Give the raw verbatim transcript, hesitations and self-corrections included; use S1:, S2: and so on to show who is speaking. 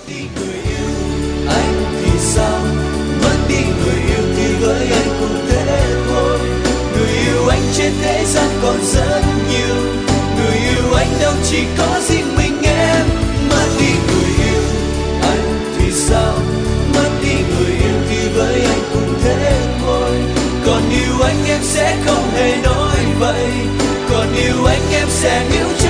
S1: đi người yêu, anh thì sao? Mất đi người yêu thì với anh cũng thế thôi. Người yêu anh trên thế gian còn rất nhiều, người yêu anh đâu chỉ có riêng mình em. Mất đi người yêu, anh thì sao? Mất đi người yêu thì với anh cũng thế thôi. Còn yêu anh em sẽ không hề nói vậy, còn yêu anh em sẽ níu